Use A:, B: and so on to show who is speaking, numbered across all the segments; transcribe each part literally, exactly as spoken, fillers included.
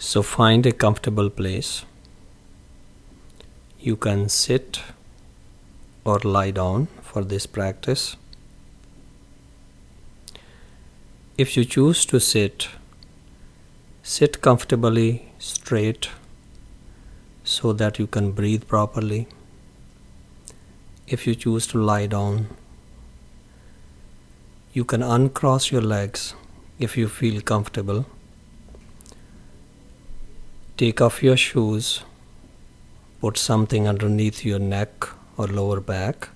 A: So find a comfortable place. You can sit or lie down for this practice. If you choose to sit, sit comfortably straight so that you can breathe properly. If you choose to lie down, you can uncross your legs if you feel comfortable. Take off your shoes, put something underneath your neck or lower back,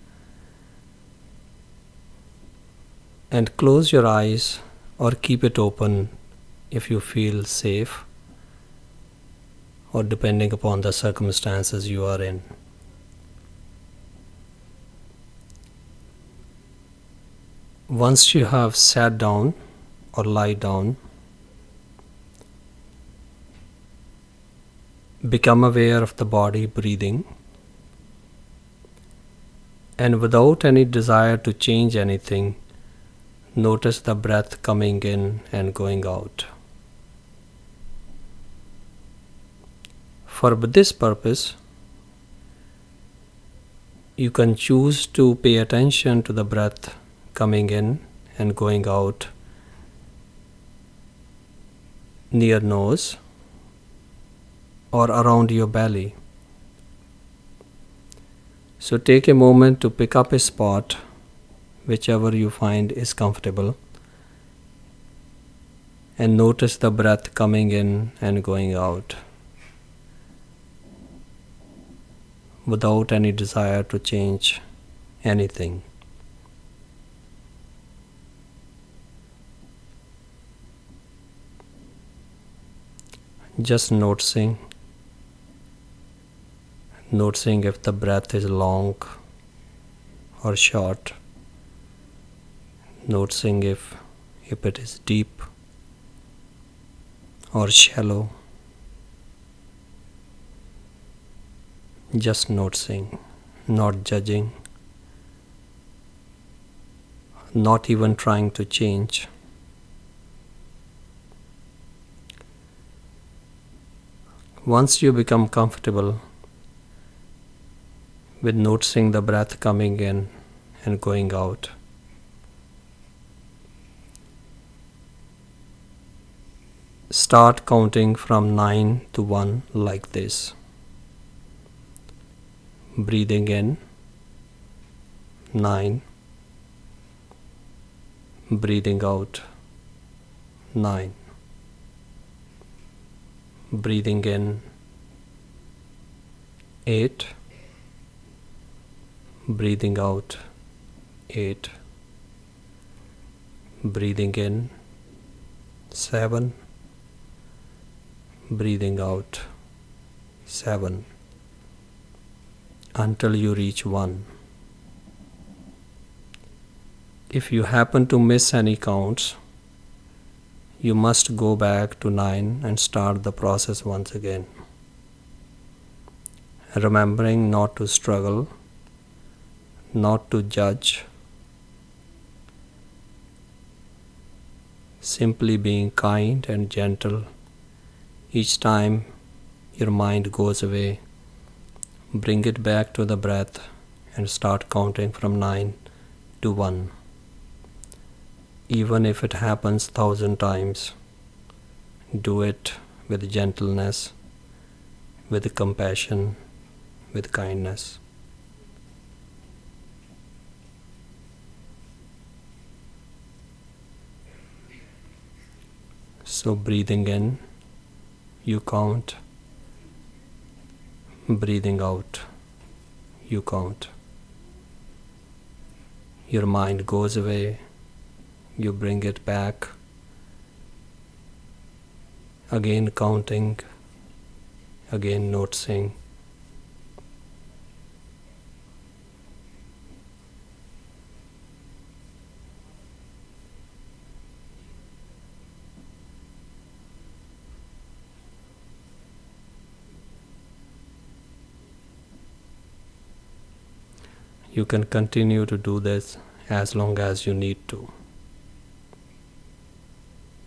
A: and close your eyes or keep it open if you feel safe or depending upon the circumstances you are in. Once you have sat down or lie down, become aware of the body breathing, and without any desire to change anything, notice the breath coming in and going out. For this purpose, you can choose to pay attention to the breath coming in and going out near nose or around your belly. So take a moment to pick up a spot, whichever you find is comfortable, and notice the breath coming in and going out without any desire to change anything. Just noticing, noticing if the breath is long or short, noticing if, if it is deep or shallow. Just noticing, not judging, not even trying to change. Once you become comfortable with noticing the breath coming in and going out, start counting from nine to one like this. Breathing in, nine. Breathing out, nine. Breathing in, eight. Breathing out, eight. Breathing in, seven. Breathing out, seven. Until you reach one. If you happen to miss any counts, you must go back to nine and start the process once again. Remembering not to struggle, not to judge, simply being kind and gentle each time your mind goes away. Bring it back to the breath and start counting from nine to one. Even if it happens thousand times, do it with gentleness, with compassion, with kindness. So breathing in, you count. Breathing out, you count. Your mind goes away, you bring it back. Again counting, again noticing. You can continue to do this as long as you need to.